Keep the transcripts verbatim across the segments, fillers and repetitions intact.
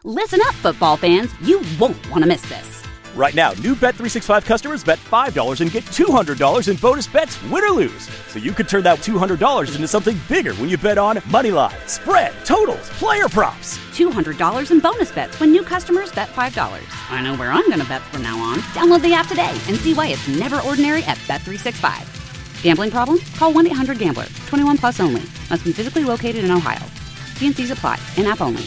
Listen up, football fans. You won't want to miss this. Right now, new Bet three sixty-five customers bet five dollars and get two hundred dollars in bonus bets, win or lose. So you could turn that two hundred dollars into something bigger when you bet on money line, spread, totals, player props. two hundred dollars in bonus bets when new customers bet five dollars. I know where I'm going to bet from now on. Download the app today and see why it's never ordinary at Bet three sixty-five. Gambling problem? Call one eight hundred gambler. twenty-one plus only. Must be physically located in Ohio. T and C's apply. In-app only.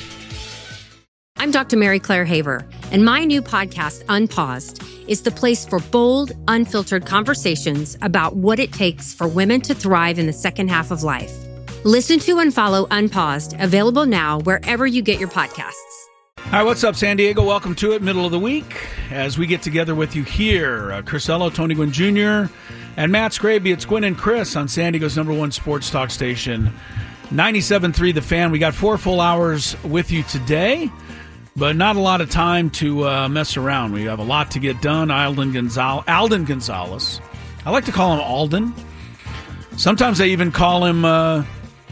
I'm Doctor Mary Claire Haver, and my new podcast, Unpaused, is the place for bold, unfiltered conversations about what it takes for women to thrive in the second half of life. Listen to and follow Unpaused, available now wherever you get your podcasts. All right, what's up, San Diego? Welcome to it, middle of the week, as we get together with you here. Uh, Chris Ello, Tony Gwynn Junior, and Matt Scraby. It's Gwynn and Chris on San Diego's number one sports talk station, ninety-seven point three The Fan. We got four full hours with you today, but not a lot of time to uh, mess around. We have a lot to get done. Alden, Gonzal- Alden Gonzalez. I like to call him Alden. Sometimes I even call him, uh,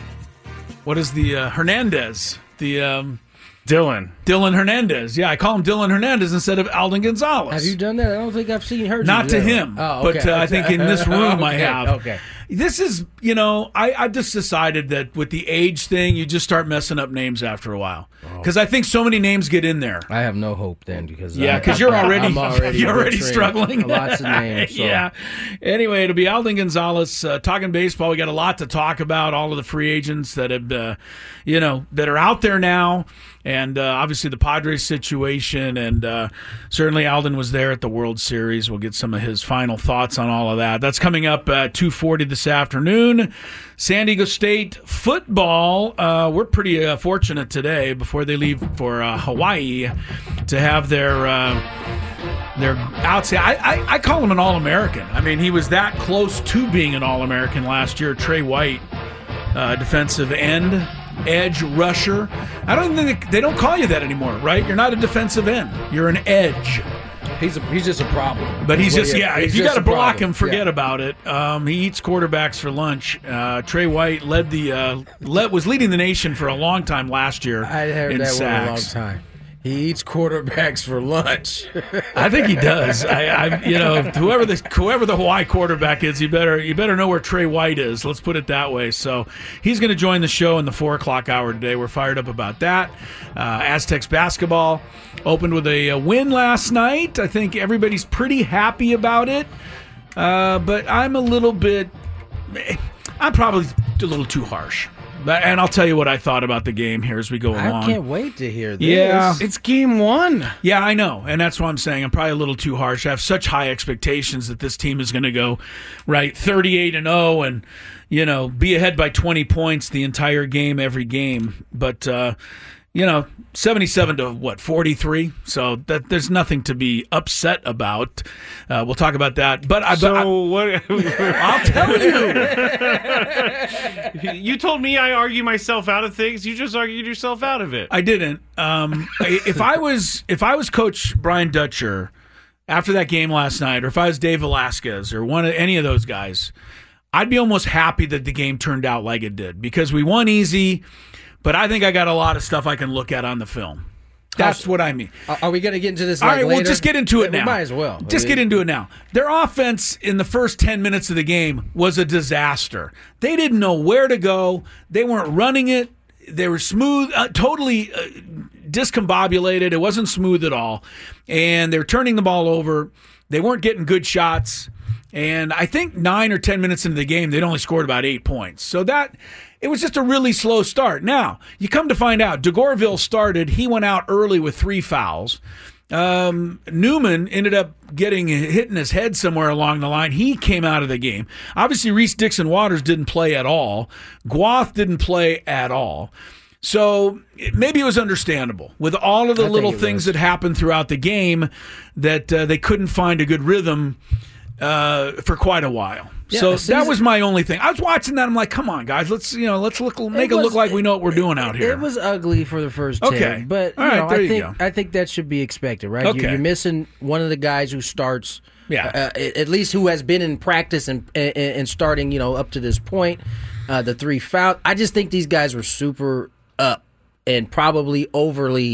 what is the, uh, Hernandez. The, um... Dylan. Dylan Hernandez. Yeah, I call him Dylan Hernandez instead of Alden Gonzalez. Have you done that? I don't think I've seen heard Not you to do him, oh, okay. but uh, I think in this room okay. I have. Okay. This is, you know, I, I just decided that with the age thing, you just start messing up names after a while. Because oh. I think so many names get in there. I have no hope then. because Yeah, because you're already, already you're already struggling. Lots of names. So. Yeah. Anyway, it'll be Alden Gonzalez uh, talking baseball. We got a lot to talk about. All of the free agents that have, uh, you know, that are out there now. And uh, obviously the Padres situation, and uh, certainly Alden was there at the World Series. We'll get some of his final thoughts on all of that. That's coming up at two forty this afternoon. San Diego State football, uh, we're pretty uh, fortunate today before they leave for uh, Hawaii to have their uh, their outside. I, I, I call him an All-American. I mean, he was that close to being an All-American last year. Trey White, uh, defensive end. Edge rusher. I don't think they don't call you that anymore, right? You're not a defensive end. You're an edge. He's a, he's just a problem. But he's just, yeah, he's if you got to block problem. him, forget yeah. about it. Um, he eats quarterbacks for lunch. Uh, Trey White led the uh, led, was leading the nation for a long time last year. I heard in that sacks. one a long time. He eats quarterbacks for lunch. I think he does. I, I, you know, whoever the whoever the Hawaii quarterback is, you better you better know where Trey White is. Let's put it that way. So he's going to join the show in the four o'clock hour today. We're fired up about that. Uh, Aztecs basketball opened with a, a win last night. I think everybody's pretty happy about it. Uh, but I'm a little bit. I'm probably a little too harsh. And I'll tell you what I thought about the game here as we go along. I can't wait to hear this. Yeah. It's game one. Yeah, I know. And that's what I'm saying. I'm probably a little too harsh. I have such high expectations that this team is going to go, right, thirty-eight and oh and, you know, be ahead by twenty points the entire game, every game. But, uh, you know, seventy-seven to what, forty-three? So that there's nothing to be upset about. Uh, we'll talk about that. But I, so but I, what? I'll tell you. You told me I argue myself out of things. You just argued yourself out of it. I didn't. Um, if I was if I was Coach Brian Dutcher after that game last night, or if I was Dave Velasquez or one of any of those guys, I'd be almost happy that the game turned out like it did because we won easy. But I think I got a lot of stuff I can look at on the film. That's what I mean. Are we going to get into this? All like right, later? well, just get into it we now. Might as well. Just get into it now. Their offense in the first ten minutes of the game was a disaster. They didn't know where to go. They weren't running it. They were smooth, uh, totally uh, discombobulated. It wasn't smooth at all. And they were turning the ball over. They weren't getting good shots. And I think nine or ten minutes into the game, they'd only scored about eight points. So that... It was just a really slow start. Now, you come to find out, DeGorville started. He went out early with three fouls. Um, Newman ended up getting hit in his head somewhere along the line. He came out of the game. Obviously, Reese Dixon Waters didn't play at all. Guath didn't play at all. So maybe it was understandable with all of the I little things was. that happened throughout the game that uh, they couldn't find a good rhythm uh, for quite a while. Yeah, so season, that was my only thing. I was watching that. I'm like, come on, guys, let's you know, let's look, make it, was, it look like we know what we're doing out here. It was ugly for the first okay, ten, but you all right, know, there I you think go. I think that should be expected, right? Okay. You're, you're missing one of the guys who starts, yeah, uh, at least who has been in practice and and, and starting, you know, up to this point. Uh, the three foul. I just think these guys were super up and probably overly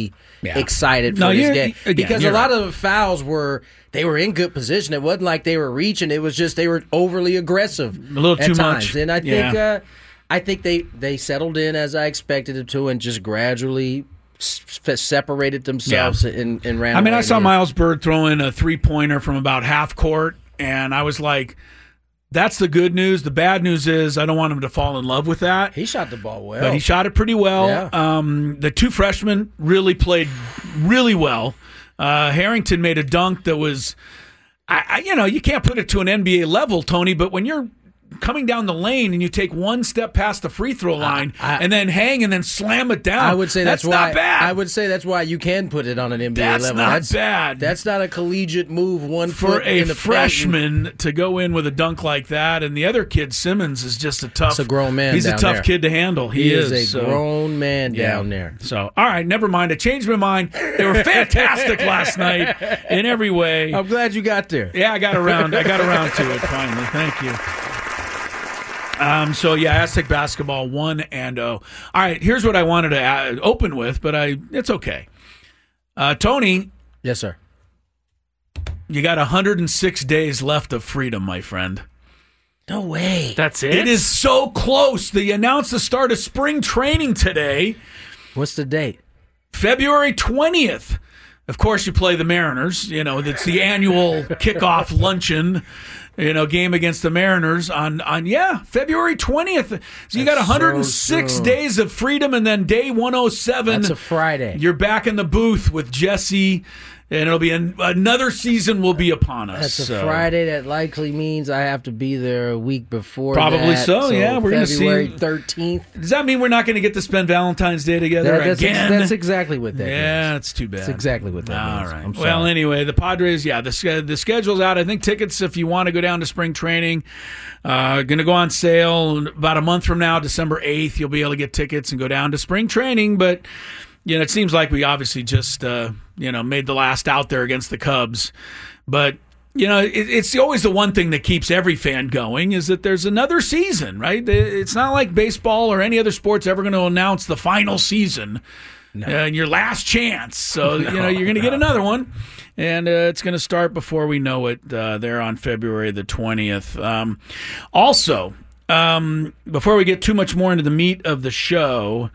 yeah. excited for no, this game again, because a lot right. of the fouls were they were in good position. It wasn't like they were reaching. It was just they were overly aggressive, a little at too times. much. And I think yeah. uh, I think they they settled in as I expected them to, and just gradually s- separated themselves yeah. and, and ran. I mean, away I saw again. Miles Bird throw in a three pointer from about half court, and I was like, that's the good news. The bad news is I don't want him to fall in love with that. He shot the ball well. But he shot it pretty well. Yeah. Um, the two freshmen really played really well. Uh, Harrington made a dunk that was, I, I, you know, you can't put it to an N B A level, Tony, but when you're coming down the lane and you take one step past the free throw line I, I, and then hang and then slam it down, I would say that's, that's why. not bad. I would say that's why you can put it on an N B A That's level. not that's bad. That's not a collegiate move. One for foot a in the freshman paint. to go in with a dunk like that, and the other kid Simmons is just a tough. It's a grown man. He's down a tough there. kid to handle. He, He is, is a so. grown man Yeah. down there. So, all right, never mind. I changed my mind. They were fantastic last night in every way. I'm glad you got there. Yeah, I got around. I got around to it finally. Thank you. Um. So yeah, Aztec basketball one and oh. All right. Here's what I wanted to uh, open with, but I it's okay. Uh, Tony, Yes, sir. you got one hundred six days left of freedom, my friend. No way. That's it? It is so close. They announced the start of spring training today, What's the date? February twentieth. Of course, you play the Mariners. You know, it's the annual kickoff luncheon, you know, game against the Mariners on, on yeah, February twentieth. So you got That's one hundred six so soon. days of freedom, and then day one oh seven. That's a Friday. You're back in the booth with Jesse, and it'll be an, another season will be upon us. That's a so. Friday. That likely means I have to be there a week before. Probably that. so, yeah, we're gonna see- February thirteenth. Does that mean we're not going to get to spend Valentine's Day together That, that's, again? that's exactly what that yeah, means. it's too bad. That's exactly what that All means. right. I'm Well, sorry. anyway, the Padres, yeah, the sch- the schedule's out. I think tickets, if you want to go down to spring training, uh, going to go on sale about a month from now, December eighth. You'll be able to get tickets and go down to spring training. But you know, it seems like we obviously just uh, you know made the last out there against the Cubs. But you know, it, it's always the one thing that keeps every fan going is that there's another season, right? It's not like baseball or any other sport's ever going to announce the final season. No. Uh, your last chance. So, no, you know, you're going to no. get another one. And uh, it's going to start before we know it uh, there on February the twentieth. Um, also, um, before we get too much more into the meat of the show.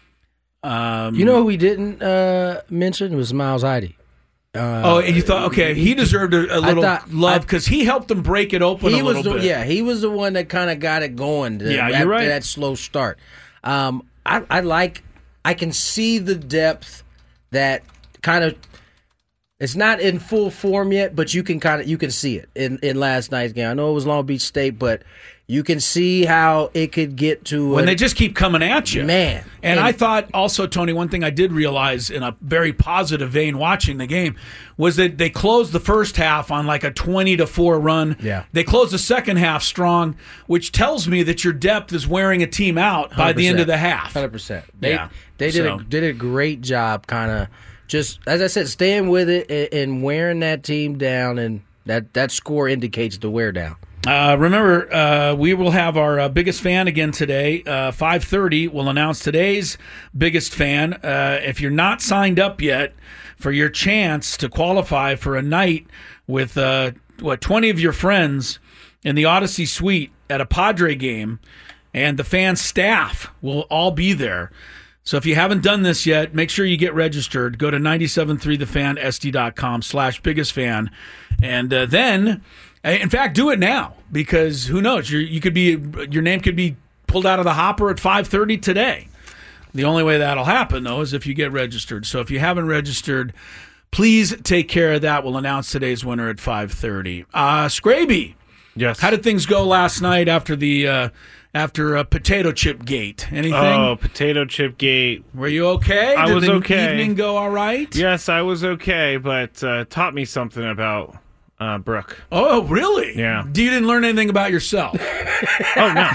Um, you know who we didn't uh, mention was Miles Heide. Uh, oh, and you thought, okay, he deserved a, a little thought, love because he helped them break it open he a was little the, bit. Yeah, he was the one that kind of got it going. To, Yeah, you're after right. that slow start. Um, I, I like, I can see the depth that kind of, it's not in full form yet, but you can kind of, you can see it in, in last night's game. I know it was Long Beach State, but you can see how it could get to when a, they just keep coming at you, man. And, and I thought also, Tony, one thing I did realize in a very positive vein watching the game was that they closed the first half on like a twenty to four run. Yeah. They closed the second half strong, which tells me that your depth is wearing a team out by the end of the half. one hundred percent. They, Yeah. they did, So- a, did a great job kind of just, as I said, staying with it and, and wearing that team down, and that, that score indicates the wear down. Uh, remember, uh, we will have our uh, biggest fan again today. Uh, five thirty, we'll announce today's biggest fan. Uh, if you're not signed up yet for your chance to qualify for a night with, uh, what, twenty of your friends in the Odyssey Suite at a Padre game, and the fan staff will all be there. So if you haven't done this yet, make sure you get registered. Go to nine seven three the fan S D dot com slash biggest fan. And uh, then... In fact, do it now because who knows? You're, you could be your name could be pulled out of the hopper at five thirty today. The only way that'll happen, though, is if you get registered. So if you haven't registered, please take care of that. We'll announce today's winner at five thirty. Uh, Scraby, Yes. how did things go last night after the uh, after uh, Potato Chip Gate? Anything? Oh, Potato Chip Gate. Were you okay? I did was the okay. evening go all right? Yes, I was okay, but uh, taught me something about uh, Brooke. Oh, really? Yeah. You didn't learn anything about yourself? Oh, no.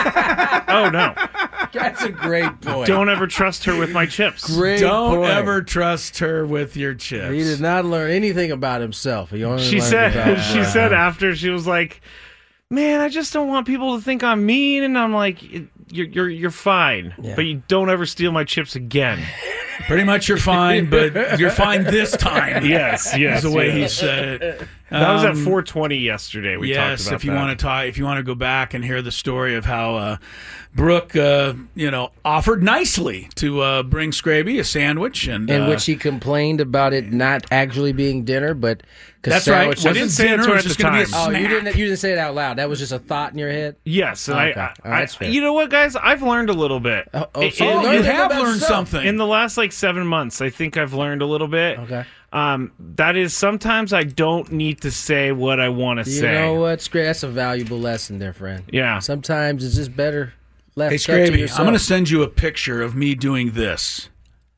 Oh, no. That's a great point. Don't ever trust her with my chips. Great Don't point. ever trust her with your chips. He did not learn anything about himself. He only She learned said, about she Brooke. said after, she was like, man, I just don't want people to think I'm mean. And I'm like, you're, you're, you're fine. Yeah. But you don't ever steal my chips again. Pretty much you're fine, but you're fine this time. Yes, yes. Is the way yes. he said it. That was at Um, four twenty yesterday. We yes, talked about if you that. want to talk, if you want to go back and hear the story of how uh, Brooke, uh, you know, offered nicely to uh, bring Scraby a sandwich, and In uh, which he complained about it not actually being dinner, but that's right. sandwiches- It I didn't wasn't say it dinner, to her it was at just the going to be a time. Oh, snack. you didn't. You didn't say it out loud. That was just a thought in your head. Yes, and Okay. I, All right, I, that's fair. you know what, guys? I've learned a little bit. Oh, oh, It- so it- you Oh, learned you it have about learned yourself. something. in the last like seven months, I think I've learned a little bit. Okay. Um, that is sometimes I don't need to say what I want to You say. know what? It's great. That's a valuable lesson there, friend. Yeah. Sometimes it's just better left Hey, kept to Scraby, yourself. I'm going to send you a picture of me doing this.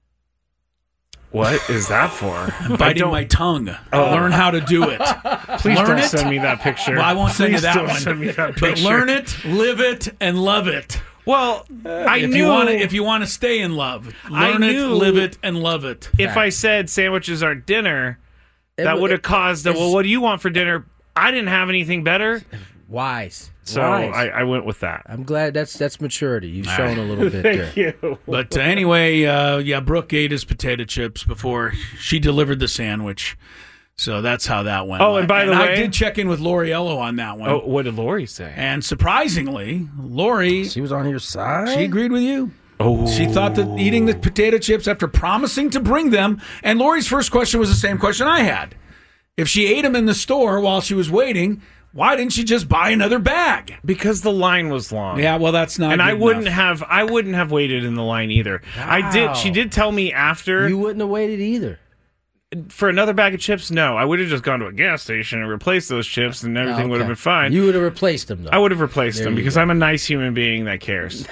What is that for? I Biting don't- my tongue. Learn how to do it. Please learn don't it. send me that picture. Well, I won't send you Please that don't one. Send me that But picture. learn it, live it, and love it. Well, I if knew you want to, if you want to stay in love, I learn it, knew- live it, and love it. if I said sandwiches are dinner, It that w- would have caused. A, well, it's- what do you want for dinner? I didn't have anything better, Wise. so Wise. I, I went with that. I'm glad that's that's maturity. You've shown a little bit there. you. But uh, anyway, uh, yeah, Brooke ate his potato chips before she delivered the sandwich. So that's how that went. Oh, and by the I way- did check in with Loriello on that one. Oh, what did Lori say? And surprisingly, Lori, She was on your side. she agreed with you. Oh, She thought that eating the potato chips after promising to bring them, and Lori's first question was the same question I had. If she ate them in the store while she was waiting, why didn't she just buy another bag? because the line was long. Yeah, well, that's not and good I wouldn't enough. have. I wouldn't have waited in the line either. I Wow. did. She did tell me after You wouldn't have waited either. for another bag of chips. No, I would have just gone to a gas station and replaced those chips, and everything would have Okay. been fine. You would have replaced them though. I would have replaced them you because go. I'm a nice human being that cares.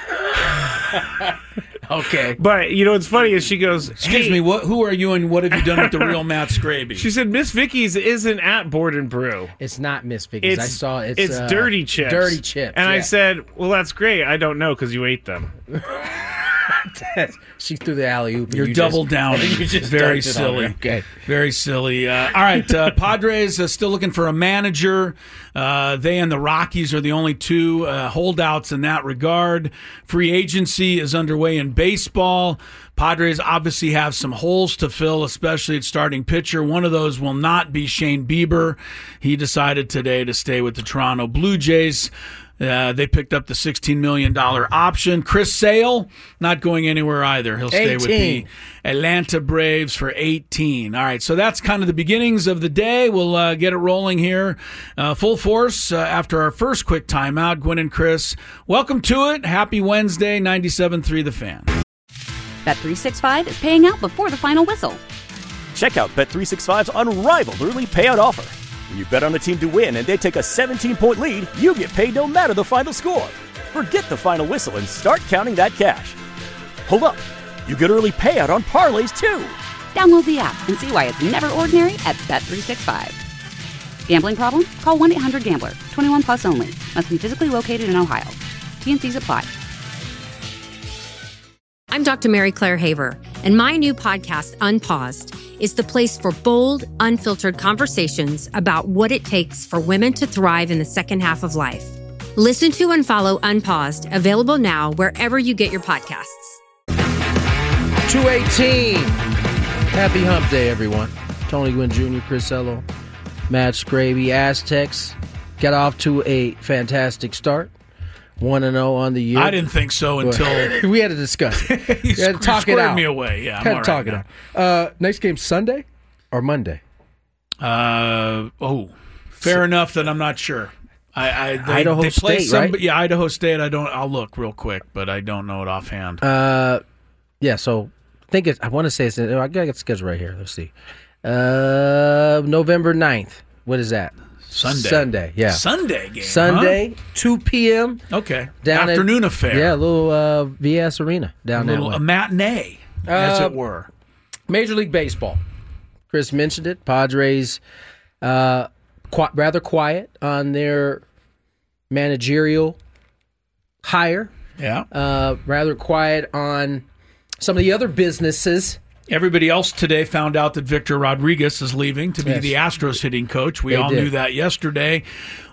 Okay. But you know what's funny is she goes, Excuse "Hey," me, what? Who are you, and what have you done with the real Matt Scraby? She said Miss Vicky's isn't at Board and Brew. It's not Miss Vicky's. It's I saw it's it's uh, dirty chips. Dirty chips. And I yeah. said, well, that's great. I don't know because you ate them. she threw the alley oop. You're you double just, down. You just Very dunked it on her. silly. Okay. Very silly. Uh, all right, uh, Padres uh, still looking for a manager. Uh, they and the Rockies are the only two uh, holdouts in that regard. Free agency is underway in baseball. Padres obviously have some holes to fill, especially at starting pitcher. One of those will not be Shane Bieber. He decided today to stay with the Toronto Blue Jays. Uh, they picked up the sixteen million dollars option. Chris Sale, not going anywhere either. He'll stay with the eighteen. Atlanta Braves for eighteen. All right, so that's kind of the beginnings of the day. We'll uh, get it rolling here. Uh, full force uh, after our first quick timeout. Gwen and Chris, welcome to it. Happy Wednesday, ninety-seven point three The Fan. Bet three sixty-five is paying out before the final whistle. Check out Bet three sixty-five's unrivaled early payout offer. When you bet on a team to win and they take a seventeen-point lead, you get paid no matter the final score. Forget the final whistle and start counting that cash. Hold up. You get early payout on parlays, too. Download the app and see why it's never ordinary at Bet three sixty-five. Gambling problem? Call one eight hundred gambler. twenty-one plus only. Must be physically located in Ohio. T N Cs apply. I'm Doctor Mary Claire Haver, and my new podcast, Unpaused, is the place for bold, unfiltered conversations about what it takes for women to thrive in the second half of life. Listen to and follow Unpaused, available now wherever you get your podcasts. two eighteen. Happy Hump Day, everyone. Tony Gwynn Junior, Chris Ello, Matt Scraby, Aztecs got off to a fantastic start. one and oh on the year. I didn't think so until we had to discuss it. he We had to talk it squared out. me away. Yeah, I'm Had all to talk right it out. Uh, next game Sunday or Monday? now. Uh, oh, fair enough that I'm not sure. I, I they, Idaho they play State, some, right? Yeah, Idaho State. I don't. I'll look real quick, but I don't know it offhand. Uh, yeah. So I think it's. I want to say it's. I got the schedule right here. Let's see. Uh, November ninth. What is that? Sunday. Sunday. Yeah. Sunday game. Sunday, two p.m. Huh? Okay. Down at- Afternoon affair. Yeah, a little uh, V S Arena down a that little way. a matinee, as Uh, it were. Major League Baseball. Chris mentioned it. Padres, uh, qu- rather quiet on their managerial hire. Yeah. Uh, rather quiet on some of the other businesses. Everybody else today found out that Victor Rodriguez is leaving to be Yes. the Astros hitting coach. We They all did. knew that yesterday.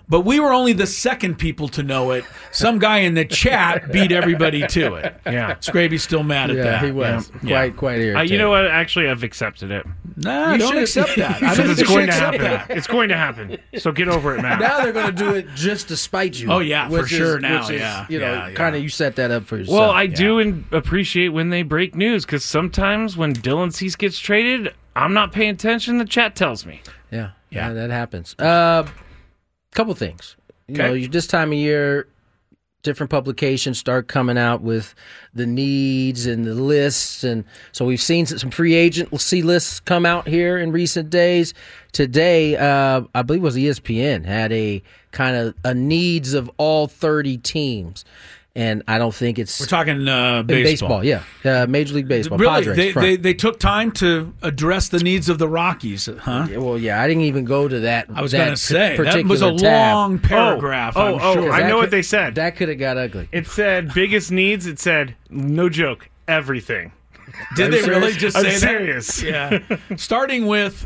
but we were only the second people to know it. Some guy in the chat beat everybody to it. Yeah. Scraby's still mad at Yeah, that. he was Yeah. quite quite irritated. Uh, you know what? Actually, I've accepted it. Nah, You don't should- accept that. I Because don't it's think you going to should accept happen. that. It's going to happen. So get over it, Matt. Now they're going to do it just to spite you. Oh, yeah, for which is- sure now, which is, yeah, you know, yeah, yeah. kind of you set that up for yourself. Well, I do in- appreciate when they break news because sometimes when Dylan Cease gets traded, I'm not paying attention. The chat tells me. Yeah, Yeah. yeah, that happens. Uh, couple things. You Okay. know, you, this time of year, different publications start coming out with the needs and the lists, and so we've seen some free agent see lists come out here in recent days. Today, uh, I believe it was E S P N had a kind of a needs of all thirty teams, and I don't think it's We're talking uh, in baseball. baseball. Yeah, uh, Major League Baseball. Really, Padres, they, front. they they took time to address the needs of the Rockies, huh? Yeah, well, yeah, I didn't even go to that. I was that going to say that particular was a tab. long paragraph. Oh, I'm oh, sure. I That know what could- they said. That could have got ugly. It said biggest needs. It said no joke, everything. Did Are they you really serious? just I'm say that? serious. Yeah. Starting with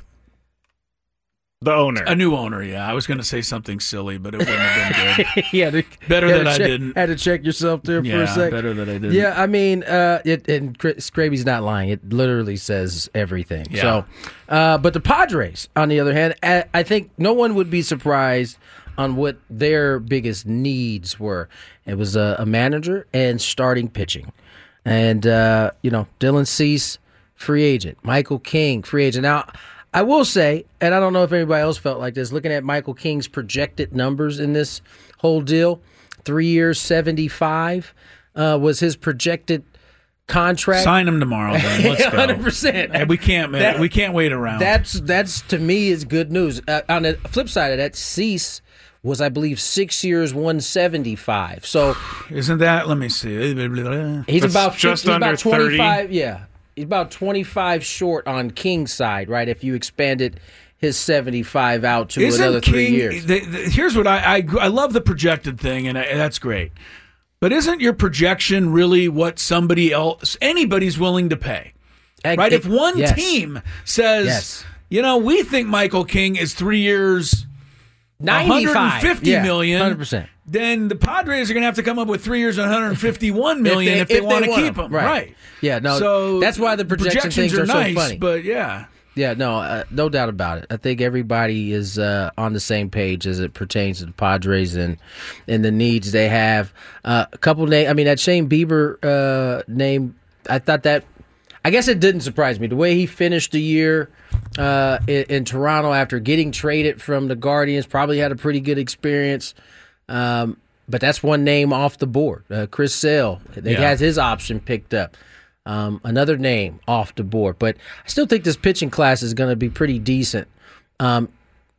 The owner. a new owner. Yeah, I was going to say something silly, but it wouldn't have been good. yeah, to, Better had that to I check- didn't. Had to check yourself there for a Yeah, sec. better that I didn't. Yeah, I mean, uh, it, and Scraby's not lying. It literally says everything. Yeah. So, uh, but the Padres, on the other hand, I, I think no one would be surprised on what their biggest needs were. It was a, a manager and starting pitching, and uh, you know, Dylan Cease, free agent. Michael King, free agent. Now, I will say, and I don't know if anybody else felt like this, looking at Michael King's projected numbers in this whole deal, three years, seventy-five uh, was his projected contract. Sign him tomorrow, then. Let's go. one hundred percent. Hey, we can't, man. That- we can't wait around. That's that's to me is good news. Uh, on the flip side of that, Cease was, I believe, six years, one seventy-five. So Isn't that? Let me see. he's That's about just fifty, he's under about twenty-five. Yeah, he's about twenty-five short on King's side, right? If you expanded his seventy-five out to Isn't another three King- years. the- the- here's what I, I I love the projected thing, and, I, and that's great. But isn't your projection really what somebody else, anybody's willing to pay? Right? If one Yes. team says, Yes. you know, we think Michael King is three years, ninety-five, one hundred fifty yeah, million, one hundred percent. then the Padres are going to have to come up with three years and one hundred fifty-one million if they, want to keep him. Right. Right. Yeah, no, So that's why the projection projections things are, nice, so funny. But yeah. Yeah, no, uh, no doubt about it. I think everybody is uh, on the same page as it pertains to the Padres and and the needs they have. Uh, a couple names. I mean, that Shane Bieber uh, name. I thought that. I guess it didn't surprise me the way he finished the year uh, in, in Toronto after getting traded from the Guardians. Probably had a pretty good experience. Um, but that's one name off the board. Uh, Chris Sale. They Yeah. has his option picked up. Um, another name off the board, but I still think this pitching class is going to be pretty decent, um,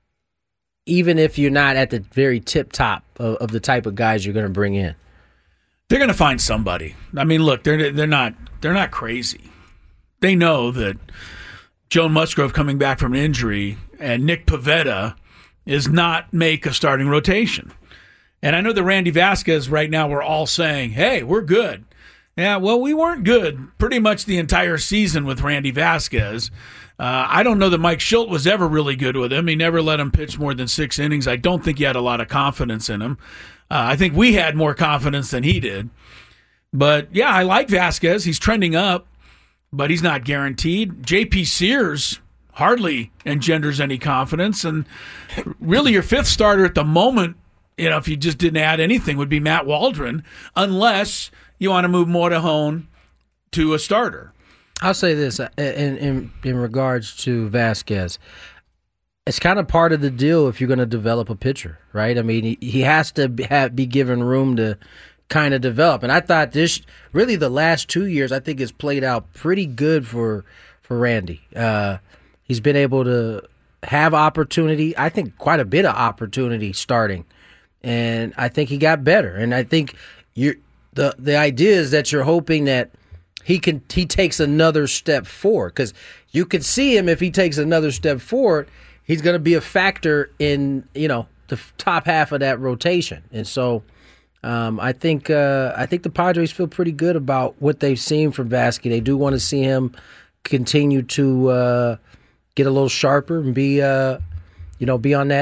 even if you're not at the very tip top of, of the type of guys you're going to bring in. They're going to find somebody. I mean, look, they're they're not they're not crazy. They know that Joe Musgrove coming back from an injury and Nick Pivetta is not make a starting rotation. And I know that Randy Vasquez right now we're all saying, "Hey, we're good." Yeah, well, we weren't good pretty much the entire season with Randy Vasquez. Uh, I don't know that Mike Schilt was ever really good with him. He never let him pitch more than six innings. I don't think he had a lot of confidence in him. Uh, I think we had more confidence than he did. But, yeah, I like Vasquez. He's trending up, but he's not guaranteed. J P Sears hardly engenders any confidence. And really your fifth starter at the moment, you know, if you just didn't add anything, would be Matt Waldron, unless you want to move Morejon to a starter. I'll say this uh, in in, in regards to Vasquez. It's kind of part of the deal if you're going to develop a pitcher, right? I mean, he, he has to be, have, be given room to kind of develop. And I thought this, really the last two years, I think has played out pretty good for for Randy. Uh, he's been able to have opportunity, I think quite a bit of opportunity starting. And I think he got better. And I think you're, the the idea is that you're hoping that he can he takes another step forward, because you could see him if he takes another step forward, he's going to be a factor in, you know, the f- top half of that rotation. And so um, I think uh, I think the Padres feel pretty good about what they've seen from Vasquez. They do want to see him continue to uh, get a little sharper and be uh, you know be on that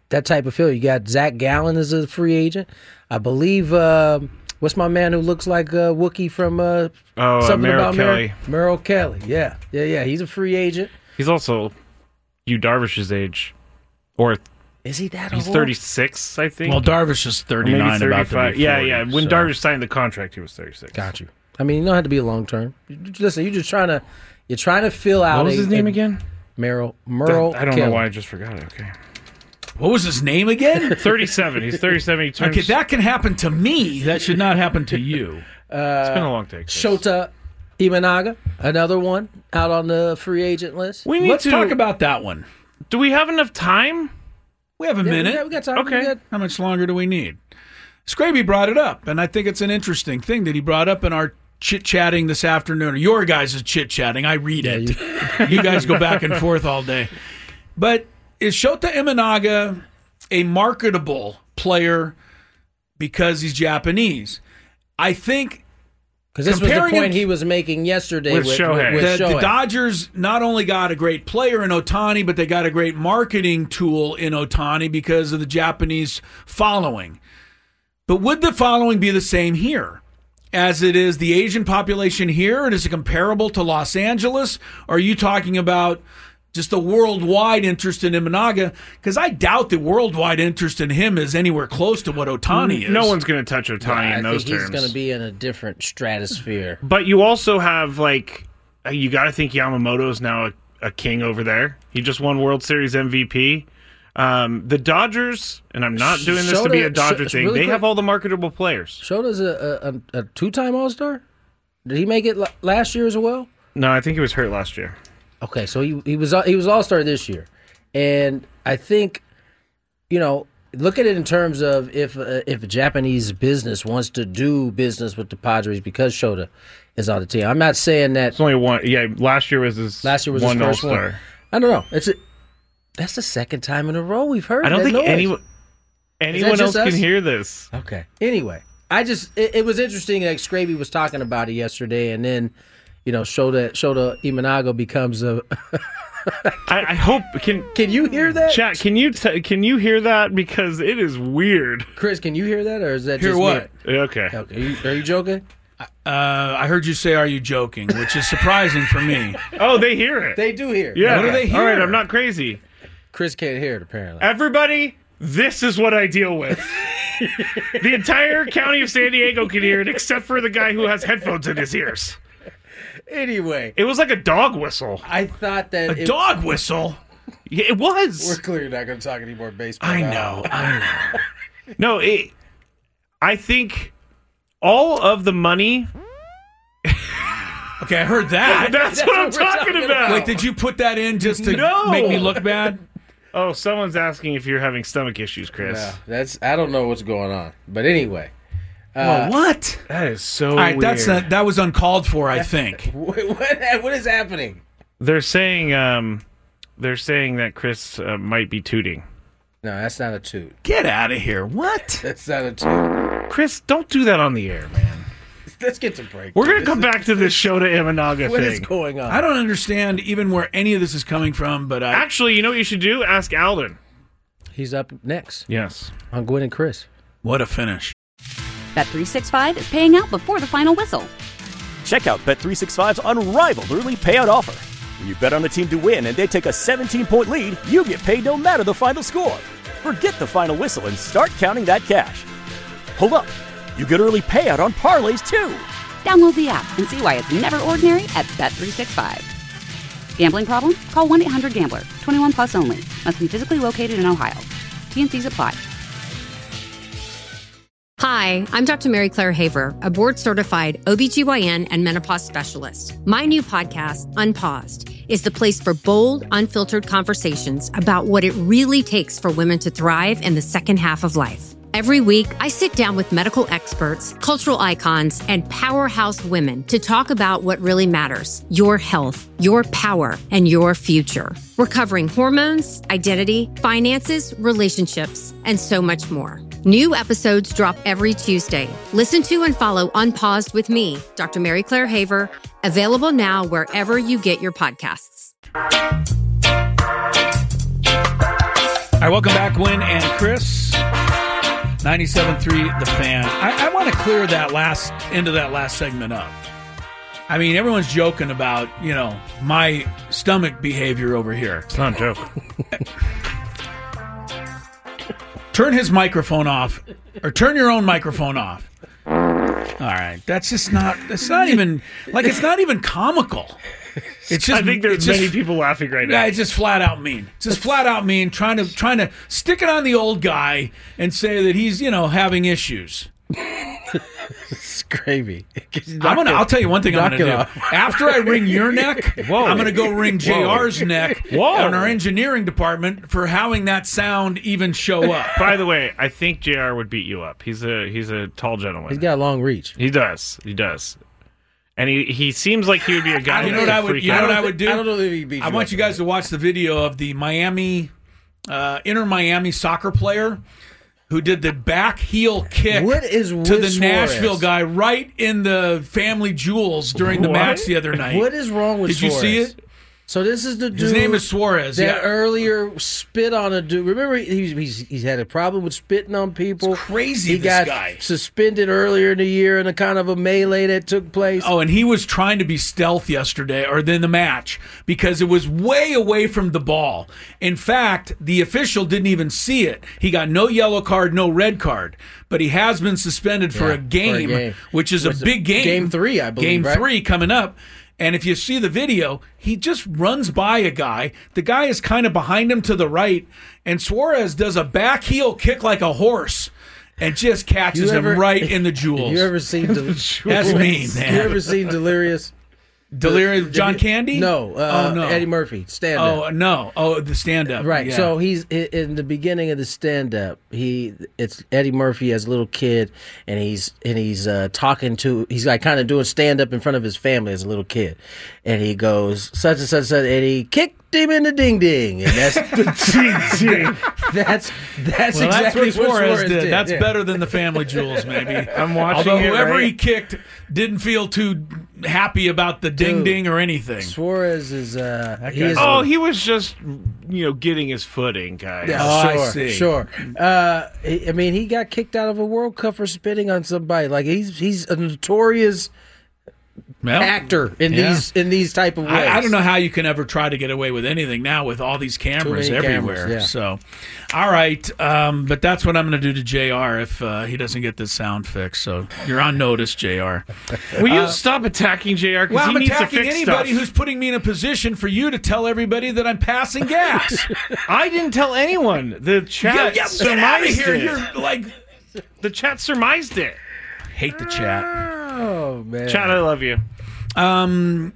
that type of feel. You got Zach Gallen as a free agent. I believe, uh, what's my man who looks like uh, Wookiee from uh, Oh, uh, something Merrill about Kelly. Mer- Merrill Kelly. Yeah, yeah, yeah. He's a free agent. He's also Yu Darvish's age. Or Is he that he's old? thirty-six, I think. Well, Darvish is Or thirty-nine, maybe about to thirty-five. be Yeah, forty, yeah. When so. Darvish signed the contract, he was thirty-six. Got you. I mean, you don't have to be long term. Listen, you're just trying to you're trying to fill out. What was a, his name a again? Merrill Merrill. I don't Kelly. know why I just forgot it. Okay. What was his name again? thirty-seven. He's thirty-seven. He turns. Okay, that can happen to me. That should not happen to you. It's been a long take. Chris. Shota Imanaga, another one out on the free agent list. We need Let's to talk about that one. Do we have enough time? We have a Yeah, minute. Yeah, we got time. Okay. We got- How much longer do we need? Scraby brought it up, and I think it's an interesting thing that he brought up in our chit-chatting this afternoon, or your guys' chit-chatting. I read it. You guys go back and forth all day. But is Shota Imanaga a marketable player because he's Japanese? I think Because this was the Comparing point him- he was making yesterday With with, Shohei. with, with the, the Shohei. Dodgers not only got a great player in Ohtani, but they got a great marketing tool in Ohtani because of the Japanese following. But would the following be the same here as it is the Asian population here? And is it comparable to Los Angeles? Or are you talking about just the worldwide interest in Imanaga? Because I doubt the worldwide interest in him is anywhere close to what Ohtani is. No one's going to touch Ohtani I in those think he's terms. going to be in a different stratosphere. But you also have, like, uh, you got to think Yamamoto's now a, a king over there. He just won World Series M V P. Um, the Dodgers, and I'm not doing this to be a Shota- Dodger Sh- thing, really they quick. have all the marketable players. Shota's a, a, a two-time All-Star? Did he make it l- last year as well? No, I think he was hurt last year. Okay, so he he was he was All-Star this year. And I think, you know, look at it in terms of if uh, if a Japanese business wants to do business with the Padres because Shota is on the team. I'm not saying that It's only one. Yeah, last year was his last year was one his first All-Star. one. I don't know. It's a, that's the second time in a row we've heard I don't that think noise. anyone anyone else just can us? hear this. Okay. Anyway, I just it, it was interesting that Scraby was talking about it yesterday, and then you know Shota Shota Imanaga becomes a. I, I hope can Can you hear that? chat. Can you t- can you hear that because it is weird. Chris, can you hear that, or is that Hear just what? me? Okay. Okay. Are you, are you joking? Uh, I heard you say, "Are you joking?" Which is surprising for me. Oh, they hear it. They do hear. yeah. What do they hear? All right, I'm not crazy. Chris can't hear it apparently. Everybody, this is what I deal with. The entire county of San Diego can hear it, except for the guy who has headphones in his ears. Anyway, It was like a dog whistle. I thought that A it, dog whistle. Yeah, it was. we're clearly not going to talk any more baseball. I now. know. I know. No, it, I think all of the money. Okay, I heard that. That's, what I'm what we're talking, talking about. Wait, did you put that in just to No. make me look bad? Oh, someone's asking if you're having stomach issues, Chris. No, that's I don't know what's going on, but anyway. well, what? That is so All right, weird. that's uh, that was uncalled for. I think. What, what, what is happening? They're saying um, they're saying that Chris uh, might be tooting. No, that's not a toot. Get out of here! What? That's not a toot. Chris, don't do that on the air, man. Let's get to break. We're gonna come back to this Shota Imanaga What thing. is going on? I don't understand even where any of this is coming from. But I, Actually, you know what you should do? Ask Alden. He's up next Yes. on Gwen and Chris. what a finish! Bet three sixty-five is paying out before the final whistle. Check out Bet three sixty-five's unrivaled early payout offer. When you bet on a team to win and they take a seventeen-point lead, you get paid no matter the final score. Forget the final whistle and start counting that cash. Hold up. You get early payout on parlays, too. Download the app and see why it's never ordinary at Bet three sixty-five. Gambling problem? Call one eight hundred gambler. twenty-one plus only. Must be physically located in Ohio. T N Cs apply. Hi, I'm Doctor Mary Claire Haver, a board-certified O B G Y N and menopause specialist. My new podcast, Unpaused, is the place for bold, unfiltered conversations about what it really takes for women to thrive in the second half of life. Every week, I sit down with medical experts, cultural icons, and powerhouse women to talk about what really matters: your health, your power, and your future. We're covering hormones, identity, finances, relationships, and so much more. New episodes drop every Tuesday. Listen to and follow Unpaused with me, Doctor Mary Claire Haver, available now wherever you get your podcasts. I right, welcome back, Win and Chris. ninety-seven point three The Fan. I, I want to clear that last end of that last segment up. I mean, everyone's joking about, you know, my stomach behavior over here. It's not a joke. Turn his microphone off, or turn your own microphone off. All right, that's just not. That's not even like it's not even comical. It's just. I think there's many just, people laughing right now. Yeah, it's just flat out mean. It's just flat out mean. Trying to trying to stick it on the old guy and say that he's, you know, having issues. It's gravy. I'm gonna. I'll tell you one thing I'm gonna do. After I wring your neck, Whoa. I'm gonna go wring J R's neck Whoa. in our engineering department for having that sound even show up. By the way, I think J R would beat you up. He's a he's a tall gentleman. He's got a long reach. He does. He does. And he, he seems like he would be a guy. You know what I would. You know what I would do. I don't know if he beat you I want up you guys to watch the video of the Miami, uh, Inter Miami soccer player who did the back heel kick What is to with the Suarez? Nashville guy right in the family jewels during the What? match the other night. What is wrong with Did you Suarez? see it? So this is the dude. His name is Suarez. That Yeah. earlier spit on a dude. Remember, he's, he's he's had a problem with spitting on people. It's crazy, He this got guy. suspended earlier in the year in a kind of a melee that took place. Oh, and he was trying to be stealth yesterday, or then the match, because it was way away from the ball. In fact, the official didn't even see it. He got no yellow card, no red card, but he has been suspended for, Yeah, a, game, for a game, which is Which a big game. Game three, I believe. Game right? three coming up. And if you see the video, he just runs by a guy. The guy is kind of behind him to the right, and Suarez does a back heel kick like a horse and just catches You ever- him right in the jewels. You ever seen Del- That's mean, man. You ever seen Delirious? Delirious John Candy? No, uh, oh, no. Eddie Murphy, stand up. Oh, no. Oh, the stand-up. Right. Yeah. So he's i- in the beginning of the stand up. He it's Eddie Murphy as a little kid, and he's and he's uh, talking to. He's like kind of doing stand up in front of his family as a little kid, and he goes such and such and such, and he kicked him in the ding ding, and that's that's that's Well, exactly that's what Suarez did. did. That's Yeah. better than the family jewels, maybe. I'm watching Although it, whoever right? he kicked didn't feel too happy about the ding Dude. ding or anything. Suarez is uh, he guy's- is Oh, he was just, you know, getting his footing, guys. Yeah, Oh, I sure, see. sure. Uh, he- I mean, he got kicked out of a World Cup for spitting on somebody. Like he's he's a notorious Well, actor in yeah. these in these type of ways. I, I don't know how you can ever try to get away with anything now with all these cameras Too many everywhere. cameras, yeah. So, all right, um, but that's what I'm going to do to J R if uh, he doesn't get this sound fixed. So you're on notice, J R. Will you stop attacking J R? Well, Because I'm he needs to attacking fix anybody stuff. who's putting me in a position for you to tell everybody that I'm passing gas. I didn't tell anyone. The yeah, chat yeah, get out of surmised here! it. You're like The chat surmised it. hate the chat. Oh man, Chat, I love you. Um,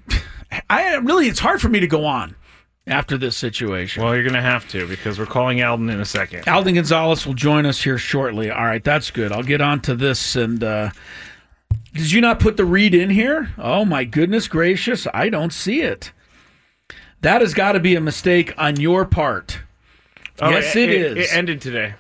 I really, it's hard for me to go on after this situation. Well, you're going to have to because we're calling Alden in a second. Alden Gonzalez will join us here shortly. All right, that's good. I'll get on to this. And uh, did you not put the read in here? Oh, my goodness gracious. I don't see it. That has got to be a mistake on your part. Oh, yes, it is. It ended today.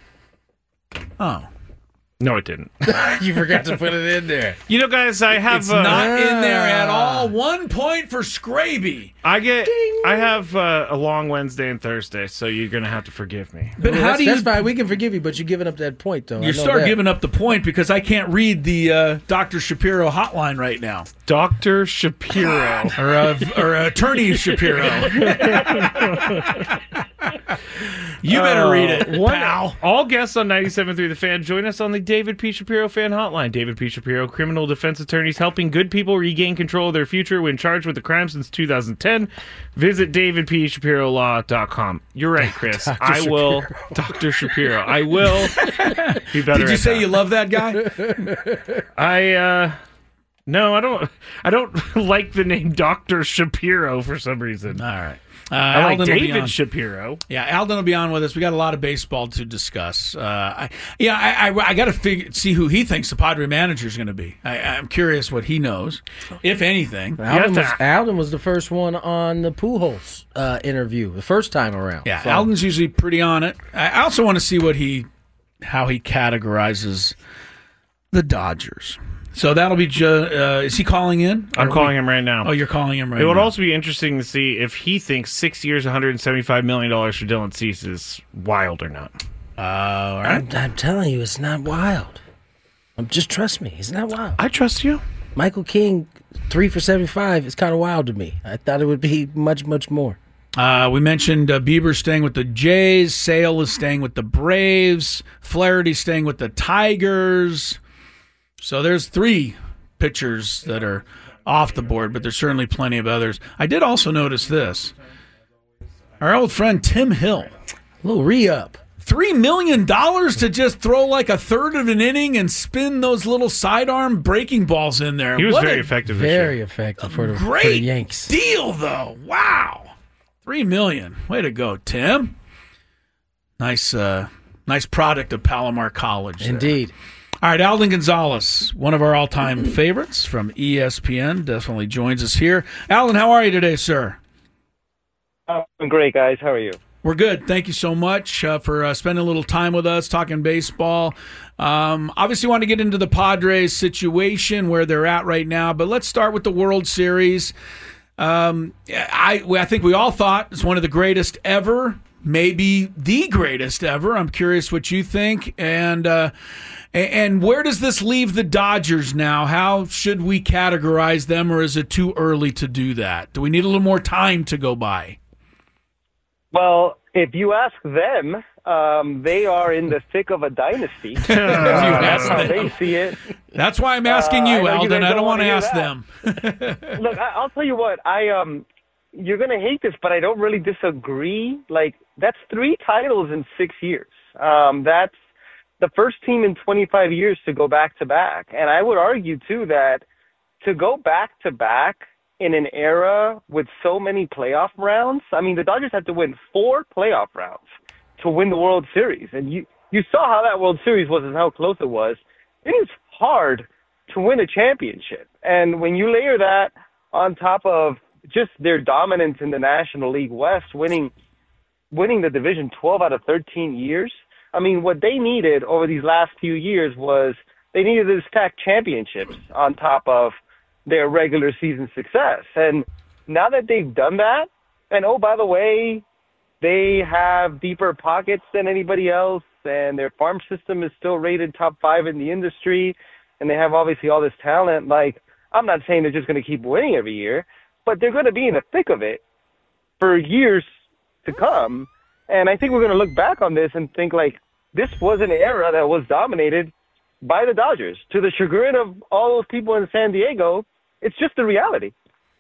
Oh. No, it didn't. you forgot to put it in there. You know, guys, I have. It's uh, not in there at all. One point for Scraby. I get. I have uh, a long Wednesday and Thursday, so you're going to have to forgive me. But Well, how that's, do you... that's fine. We can forgive you, but you're giving up that point, though. I You know start that. giving up the point because I can't read the uh, Doctor Shapiro hotline right now. Doctor Shapiro. Or, uh, or Attorney Shapiro. You better read it, One- pal. All guests on ninety-seven point three The Fan join us on the David P. Shapiro Fan Hotline. David P. Shapiro, criminal defense attorneys helping good people regain control of their future when charged with a crime since two thousand ten. Visit david p shapiro law dot com. You're right, Chris. I will, Doctor Shapiro. I will be better. Did you at say that. you love that guy? I uh no, I don't. I don't like the name Doctor Shapiro for some reason. All right. Uh, I like Alden will be on. David Shapiro. Yeah, Alden will be on with us. We got a lot of baseball to discuss. Uh, I, yeah, I, I, I got to figure see who he thinks the Padre manager is going to be. I, I'm curious what he knows, if anything. Alden was, Yeah. Alden was the first one on the Pujols uh, interview, the first time around. Yeah, So- Alden's usually pretty on it. I also want to see what he, how he categorizes the Dodgers. So that'll be. Ju- uh, is he calling in? I'm Or calling we- him right now. Oh, you're calling him right It would now. also be interesting to see if he thinks six years, one hundred seventy-five million dollars for Dylan Cease is wild or not. Uh, all right. I'm, I'm telling you, it's not wild. Um, just trust me, it's not wild. I trust you. Michael King, three for seventy-five is kind of wild to me. I thought it would be much, much more. Uh, we mentioned uh, Bieber staying with the Jays. Sale is staying with the Braves. Flaherty staying with the Tigers. So there's three pitchers that are off the board, but there's certainly plenty of others. I did also notice this. Our old friend Tim Hill. A little re-up. Three million dollars to just throw like a third of an inning and spin those little sidearm breaking balls in there. He was What very a effective this Very year. effective for the, for the great Yanks. deal, though. Wow, three million. Way to go, Tim. Nice, uh, nice product of Palomar College. there. Indeed. All right, Alden Gonzalez, one of our all-time favorites from E S P N, definitely joins us here. Alden, how are you today, sir? I'm great, guys. How are you? We're good. Thank you so much uh, for uh, spending a little time with us, talking baseball. Um, obviously, want to get into the Padres situation, where they're at right now, but let's start with the World Series. Um, I, I think we all thought it's one of the greatest ever, maybe the greatest ever. I'm curious what you think. And uh, and where does this leave the Dodgers now? How should we categorize them, or is it too early to do that? Do we need a little more time to go by? Well, if you ask them, um, they are in the thick of a dynasty. Uh, that's how they see it. That's why I'm asking Uh, you, I know you Alden. guys I don't don't want to wanna ask hear them. Look, I, I'll tell you what. I um, you're gonna hate this, but I don't really disagree. Like, that's three titles in six years. Um, that's the first team in twenty-five years to go back to back, and I would argue too that to go back to back in an era with so many playoff rounds. I mean, the Dodgers had to win four playoff rounds to win the World Series. And you, you saw how that World Series was and how close it was. It is hard to win a championship. And when you layer that on top of just their dominance in the National League West, winning winning the division twelve out of thirteen years, I mean, what they needed over these last few years was they needed to stack championships on top of their regular season success. And now that they've done that, and oh, by the way, they have deeper pockets than anybody else, and their farm system is still rated top five in the industry, and they have obviously all this talent. Like, I'm not saying they're just going to keep winning every year, but they're going to be in the thick of it for years to come. And I think we're going to look back on this and think, like, this was an era that was dominated by the Dodgers. To the chagrin of all those people in San Diego, it's just the reality.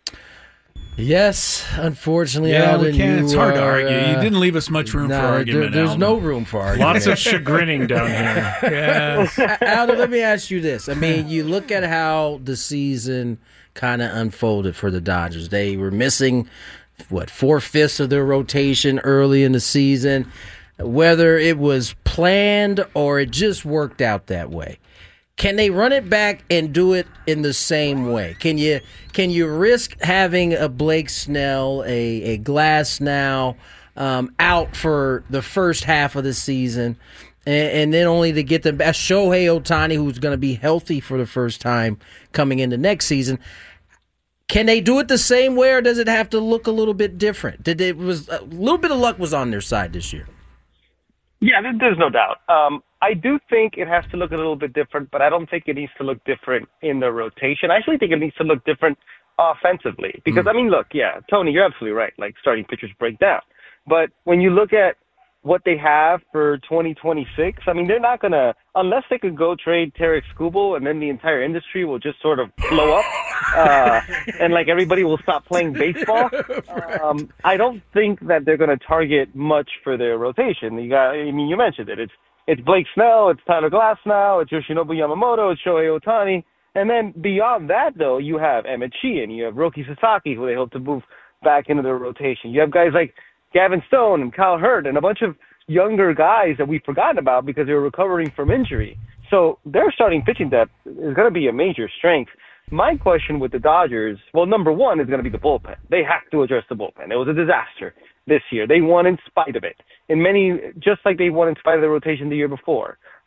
Yes, unfortunately, Yeah, Alden, we can't. It's you hard to are, argue. You uh, didn't leave us much room no, for argument. There, there's Alden. no room for argument. Lots of chagrining down here. Yes. Alden, let me ask you this. I mean, you look at how the season kind of unfolded for the Dodgers. They were missing, what, four-fifths of their rotation early in the season. Whether it was planned or it just worked out that way. Can they run it back and do it in the same way? Can you can you risk having a Blake Snell, a, a Glasnow um, out for the first half of the season, and, and then only to get the best Shohei Ohtani, who's going to be healthy for the first time coming into next season? Can they do it the same way, or does it have to look a little bit different? Did it was a little bit of luck was on their side this year? Yeah, there's no doubt. Um, I do think it has to look a little bit different, but I don't think it needs to look different in the rotation. I actually think it needs to look different offensively. Because, mm. I mean, look, yeah, Tony, you're absolutely right. Like, starting pitchers break down. But when you look at what they have for twenty twenty-six, I mean, they're not going to, unless they could go trade Tarek Skubal, and then the entire industry will just sort of blow up, uh, and, like, everybody will stop playing baseball. Um, I don't think that they're going to target much for their rotation. You got, I mean, you mentioned it. It's it's Blake Snell, it's Tyler Glasnow, it's Yoshinobu Yamamoto, it's Shohei Ohtani. And then beyond that, though, you have Emmett Sheehan, you have Roki Sasaki, who they hope to move back into their rotation. You have guys like Gavin Stone and Kyle Hurt and a bunch of younger guys that we've forgotten about because they were recovering from injury. So their starting pitching depth is going to be a major strength. My question with the Dodgers, well, number one is going to be the bullpen. They have to address the bullpen. It was a disaster this year. They won in spite of it. In many, just like they won in spite of the rotation the year before.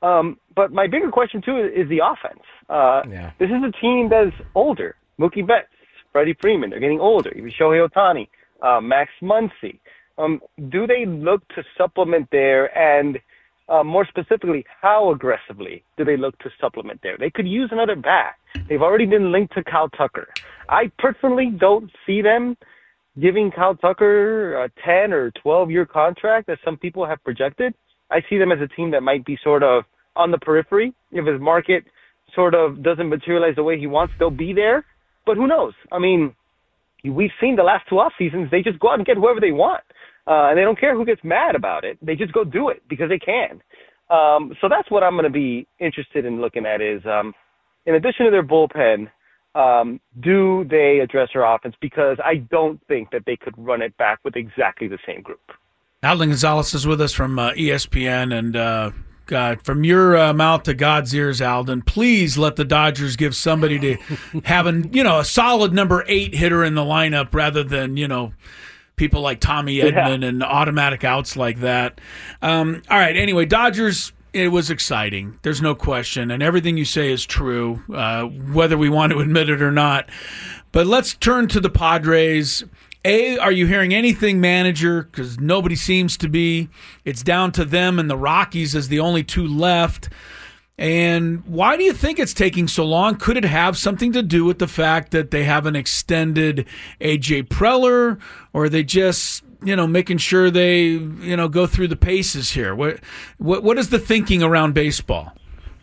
Um, but my bigger question, too, is, is the offense. Uh, yeah. This is a team that's older. Mookie Betts, Freddie Freeman, they're getting older. Even Shohei Ohtani, uh, Max Muncy. Um, do they look to supplement there? And uh, more specifically, how aggressively do they look to supplement there? They could use another bat. They've already been linked to Kyle Tucker. I personally don't see them giving Kyle Tucker a ten or twelve year contract as some people have projected. I see them as a team that might be sort of on the periphery. If his market sort of doesn't materialize the way he wants, they'll be there. But who knows? I mean, we've seen the last two off seasons. They just go out and get whoever they want. Uh, and they don't care who gets mad about it. They just go do it because they can. Um, so that's what I'm going to be interested in looking at is, um, in addition to their bullpen, um, do they address their offense? Because I don't think that they could run it back with exactly the same group. Alden Gonzalez is with us from uh, E S P N, and uh, God, from your uh, mouth to God's ears, Alden, please let the Dodgers give somebody to having, you know, a solid number eight hitter in the lineup rather than, you know, people like Tommy Edman yeah. and automatic outs like that. Um, all right, anyway, Dodgers, it was exciting. There's no question, and everything you say is true, uh, whether we want to admit it or not. But let's turn to the Padres. A, are you hearing anything, manager? Because nobody seems to be. It's down to them and the Rockies as the only two left. And why do you think it's taking so long? Could it have something to do with the fact that they haven't extended A J Preller, or are they just, you know, making sure they, you know, go through the paces here? What, what, what is the thinking around baseball?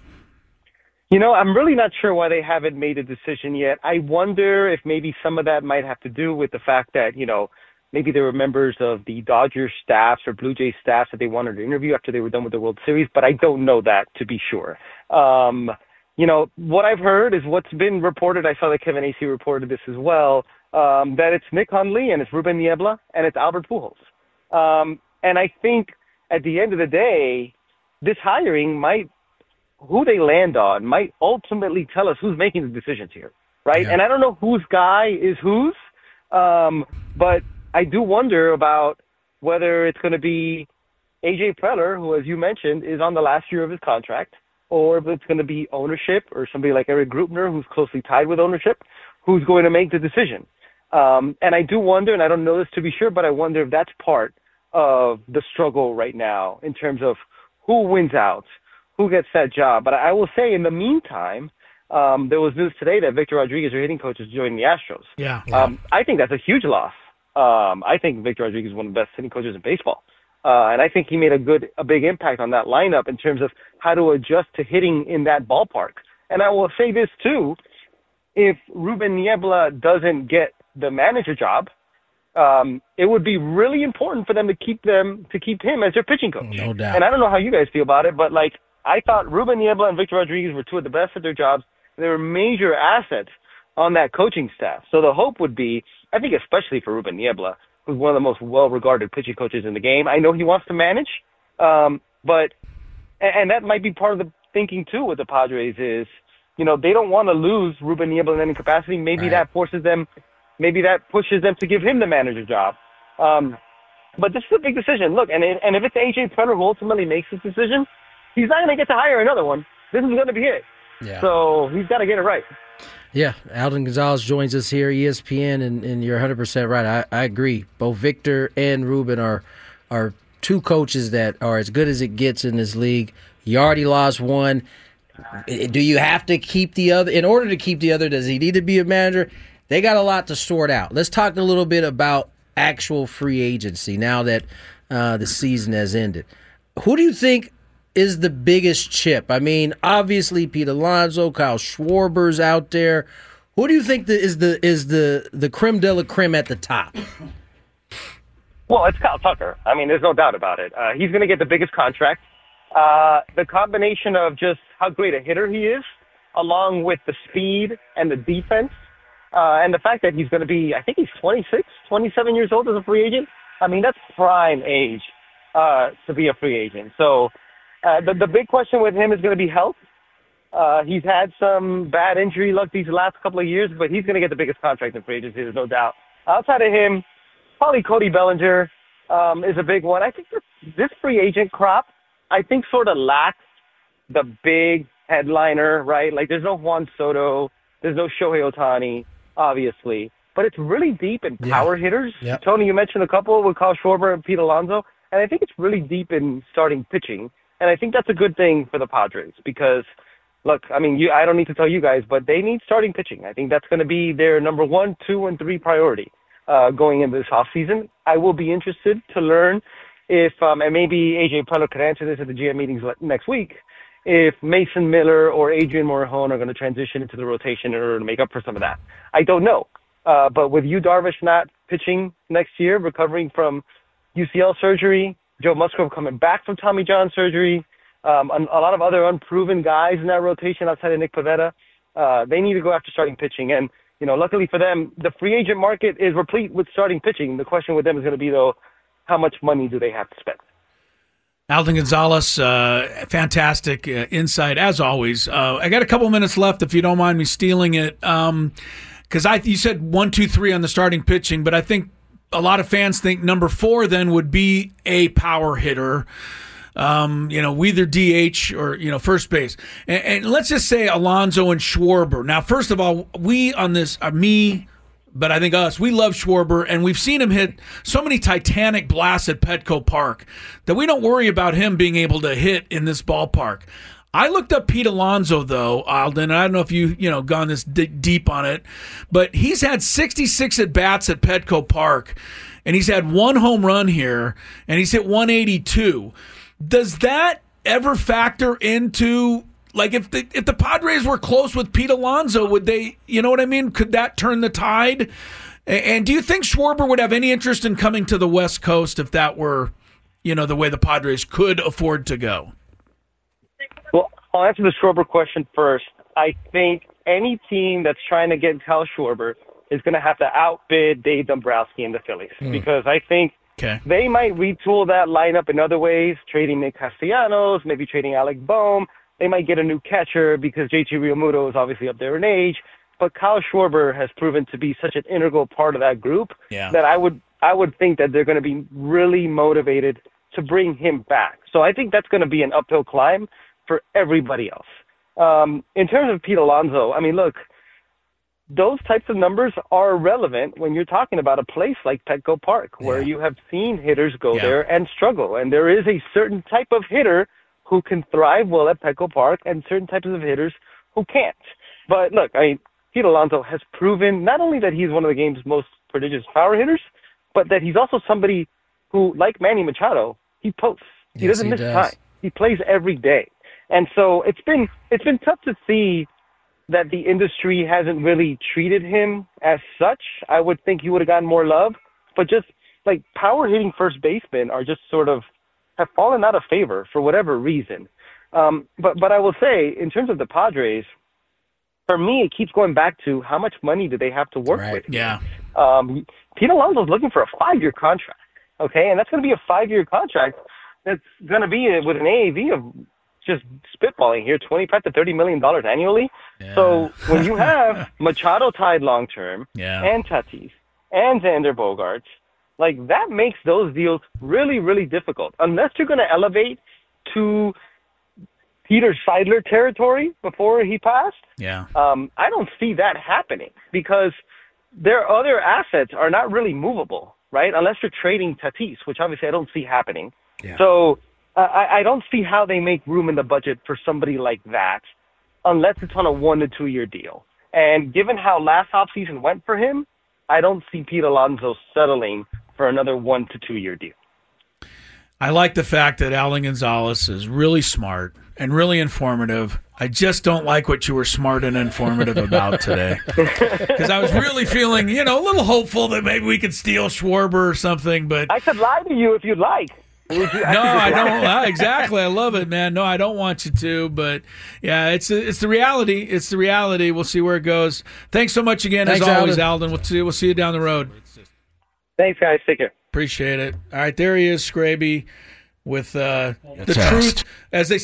You know, I'm really not sure why they haven't made a decision yet. I wonder if maybe some of that might have to do with the fact that, you know, maybe there were members of the Dodgers staffs or Blue Jays staffs that they wanted to interview after they were done with the World Series, but I don't know that to be sure. Um, you know, what I've heard is what's been reported. I saw that Kevin Acee reported this as well, um, that it's Nick Hundley and it's Ruben Niebla and it's Albert Pujols. Um, and I think at the end of the day, this hiring might, who they land on might ultimately tell us who's making the decisions here, right? Yeah. And I don't know whose guy is whose, um, but I do wonder about whether it's going to be A J Preller, who, as you mentioned, is on the last year of his contract, or if it's going to be ownership or somebody like Eric Grupner, who's closely tied with ownership, who's going to make the decision. Um, and I do wonder, and I don't know this to be sure, but I wonder if that's part of the struggle right now in terms of who wins out, who gets that job. But I will say, in the meantime, um, there was news today that Victor Rodriguez, their hitting coach, is joining the Astros. Yeah. yeah. Um, I think that's a huge loss. Um, I think Victor Rodriguez is one of the best hitting coaches in baseball. Uh, and I think he made a good, a big impact on that lineup in terms of how to adjust to hitting in that ballpark. And I will say this too, if Ruben Niebla doesn't get the manager job, um, it would be really important for them to keep them, to keep him as their pitching coach. No doubt. And I don't know how you guys feel about it, but like, I thought Ruben Niebla and Victor Rodriguez were two of the best at their jobs. They were major assets on that coaching staff. So the hope would be, I think especially for Ruben Niebla, who's one of the most well-regarded pitching coaches in the game. I know he wants to manage, um, but and, and that might be part of the thinking too with the Padres is, you know, they don't want to lose Ruben Niebla in any capacity. Maybe right. that forces them, maybe that pushes them to give him the manager job. Um, but this is a big decision. Look, and it, and if it's A J Preller who ultimately makes this decision, he's not going to get to hire another one. This is going to be it. Yeah. So he's got to get it right. Yeah, Alden Gonzalez joins us here, E S P N, and, and you're one hundred percent right. I, I agree. Both Victor and Ruben are are two coaches that are as good as it gets in this league. You already lost one. Do you have to keep the other? In order to keep the other, does he need to be a manager? They got a lot to sort out. Let's talk a little bit about actual free agency now that uh, the season has ended. Who do you think is the biggest chip? I mean, obviously Pete Alonso, Kyle Schwarber's out there. Who do you think the, is the is the the creme de la creme at the top? Well, it's Kyle Tucker. I mean, there's no doubt about it. Uh, he's going to get the biggest contract. Uh, the combination of just how great a hitter he is, along with the speed and the defense, uh, and the fact that he's going to be, I think he's twenty-six, twenty-seven years old as a free agent. I mean, that's prime age uh, to be a free agent. So Uh, the, the big question with him is going to be health. Uh, he's had some bad injury luck these last couple of years, but he's going to get the biggest contract in free agency, there's no doubt. Outside of him, probably Cody Bellinger um, is a big one. I think this, this free agent crop, I think, sort of lacks the big headliner, right? Like there's no Juan Soto, there's no Shohei Ohtani, obviously, but it's really deep in power yeah. hitters. Yep. Tony, you mentioned a couple with Kyle Schwarber and Pete Alonso, and I think it's really deep in starting pitching, and I think that's a good thing for the Padres because, look, I mean, you, I don't need to tell you guys, but they need starting pitching. I think that's going to be their number one, two, and three priority uh, going into this offseason. I will be interested to learn if, um, and maybe A J Preller could answer this at the G M meetings next week, if Mason Miller or Adrian Morejon are going to transition into the rotation in order to make up for some of that. I don't know. Uh, but with Yu Darvish not pitching next year, recovering from U C L surgery, Joe Musgrove coming back from Tommy John surgery, um, a, a lot of other unproven guys in that rotation outside of Nick Pivetta, uh, they need to go after starting pitching. And, you know, luckily for them, the free agent market is replete with starting pitching. The question with them is going to be, though, how much money do they have to spend? Alden Gonzalez, uh, fantastic uh, insight, as always. Uh, I got a couple minutes left, if you don't mind me stealing it. Um, Because I, you said one, two, three on the starting pitching, but I think a lot of fans think number four then would be a power hitter. Um, you know, either D H or, you know, first base. And, and let's just say Alonso and Schwarber. Now, first of all, we on this, uh, me, but I think us, we love Schwarber, and we've seen him hit so many titanic blasts at Petco Park that we don't worry about him being able to hit in this ballpark. I looked up Pete Alonso, though, Alden. I don't know if you, you know, gone this d- deep on it, but he's had sixty-six at-bats at Petco Park, and he's had one home run here, and he's hit one eighty-two. Does that ever factor into, like, if the, if the Padres were close with Pete Alonso, would they, you know what I mean? Could that turn the tide? And, and do you think Schwarber would have any interest in coming to the West Coast if that were, you know, the way the Padres could afford to go? Well, I'll answer the Schwarber question first. I think any team that's trying to get Kyle Schwarber is going to have to outbid Dave Dombrowski and the Phillies mm. because I think okay. they might retool that lineup in other ways, trading Nick Castellanos, maybe trading Alec Boehm. They might get a new catcher because J T Realmuto is obviously up there in age. But Kyle Schwarber has proven to be such an integral part of that group yeah. that I would I would think that they're going to be really motivated to bring him back. So I think that's going to be an uphill climb for everybody else. Um, in terms of Pete Alonso, I mean, look, those types of numbers are relevant when you're talking about a place like Petco Park, where yeah. you have seen hitters go yeah. there and struggle. And there is a certain type of hitter who can thrive well at Petco Park and certain types of hitters who can't. But look, I mean, Pete Alonso has proven not only that he's one of the game's most prodigious power hitters, but that he's also somebody who, like Manny Machado, he posts. He yes, doesn't he miss does. time. He plays every day. And so it's been it's been tough to see that the industry hasn't really treated him as such. I would think he would have gotten more love, but just like power hitting first basemen are just sort of have fallen out of favor for whatever reason. Um, but but I will say, in terms of the Padres, for me, it keeps going back to how much money do they have to work right. with. Yeah. Um, Pete Alonso's looking for a five-year contract, okay, and that's going to be a five-year contract that's going to be with an A A V of just spitballing here, twenty-five to thirty million dollars annually. Yeah. So when you have Machado tied long term, yeah. and Tatis and Xander Bogaerts, like that makes those deals really, really difficult. Unless you're going to elevate to Peter Seidler territory before he passed. Yeah, um, I don't see that happening because their other assets are not really movable, right? Unless you're trading Tatis, which obviously I don't see happening. Yeah. So. Uh, I, I don't see how they make room in the budget for somebody like that unless it's on a one to two year deal. And given how last offseason went for him, I don't see Pete Alonso settling for another one to two year deal. I like the fact that Alden Gonzalez is really smart and really informative. I just don't like what you were smart and informative about today. Because I was really feeling, you know, a little hopeful that maybe we could steal Schwarber or something. But I could lie to you if you'd like. No, I don't. Uh, exactly. I love it, man. No, I don't want you to, but yeah, it's it's the reality. It's the reality. We'll see where it goes. Thanks so much again, Thanks, as always, Alden. Alden. We'll see. We'll see you down the road. Thanks, guys. Take care. Appreciate it. All right, there he is, Scraby, with uh, the truth, as they say.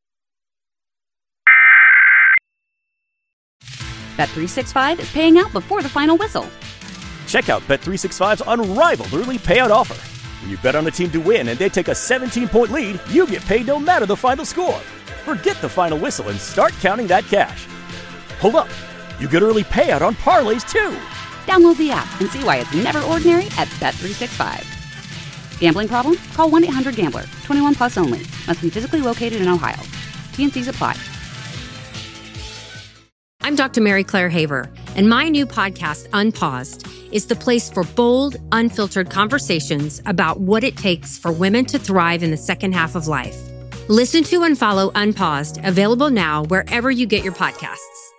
Bet three sixty-five is paying out before the final whistle. Check out Bet three sixty-five's unrivaled early payout offer. When you bet on a team to win and they take a seventeen-point lead, you get paid no matter the final score. Forget the final whistle and start counting that cash. Hold up. You get early payout on parlays, too. Download the app and see why it's never ordinary at Bet three sixty-five. Gambling problem? Call one eight hundred gambler. twenty-one plus only. Must be physically located in Ohio. T N Cs apply. I'm Doctor Mary Claire Haver, and my new podcast, Unpaused, is the place for bold, unfiltered conversations about what it takes for women to thrive in the second half of life. Listen to and follow Unpaused, available now wherever you get your podcasts.